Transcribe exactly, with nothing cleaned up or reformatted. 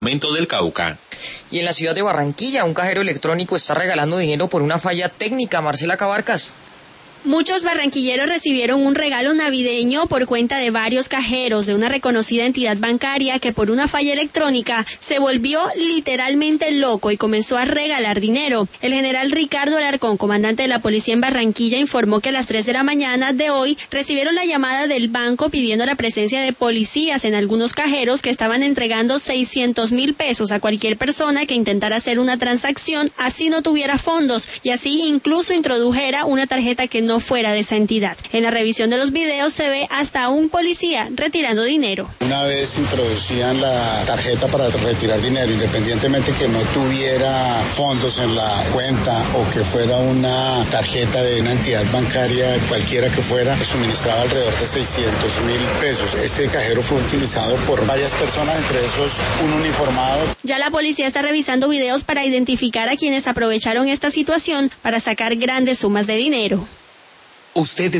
del Cauca. Y en la ciudad de Barranquilla, un cajero electrónico está regalando dinero por una falla técnica. Marcela Cabarcas. Muchos barranquilleros recibieron un regalo navideño por cuenta de varios cajeros de una reconocida entidad bancaria que por una falla electrónica se volvió literalmente loco y comenzó a regalar dinero. El general Ricardo Alarcón, comandante de la policía en Barranquilla, informó que a las tres de la mañana de hoy recibieron la llamada del banco pidiendo la presencia de policías en algunos cajeros que estaban entregando seiscientos mil pesos a cualquier persona que intentara hacer una transacción así no tuviera fondos y así incluso introdujera una tarjeta que no fuera de esa entidad. En la revisión de los videos se ve hasta un policía retirando dinero. Una vez introducían la tarjeta para retirar dinero, independientemente que no tuviera fondos en la cuenta o que fuera una tarjeta de una entidad bancaria, cualquiera que fuera, suministraba alrededor de seiscientos mil pesos. Este cajero fue utilizado por varias personas, entre esos un uniformado. Ya la policía está revisando videos para identificar a quienes aprovecharon esta situación para sacar grandes sumas de dinero. Usted